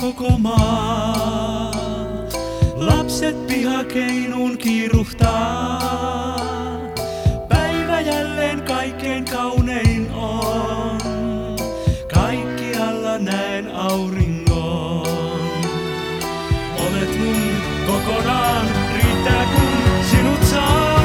koko maa. Lapset pihakeinuun kiiruhtaa. Päivä jälleen kaikkein kaunein on. Kaikkialla näen auringon. Olet mun kokonaan, riittää kun sinut saa.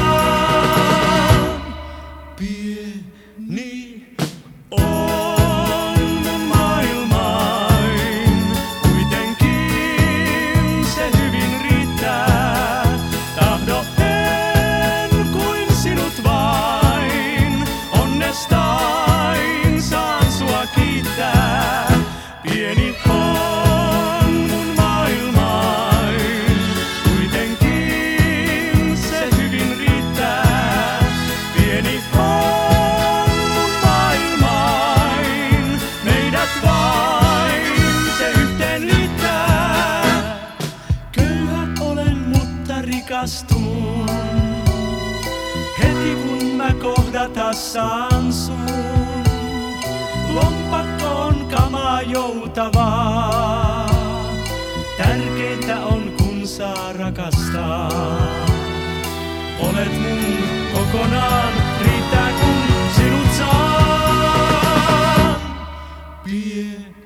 Pieni on mun maailmain, kuitenkin se hyvin riittää. Tahdo en kuin sinut vain, onnestain saan sua kiittää. Pieni on mun maailmain, kuitenkin se hyvin riittää. Pieni on mun maailmain, meidät vain se yhteen liittää. Köyhä olen, mutta rikastun, heti kun mä kohdata saan sun. Lompakko on kamaa joutavaa, tärkeintä on kun saa rakastaa. Olet mun kokonaan, riittää kun sinut saa. Pieni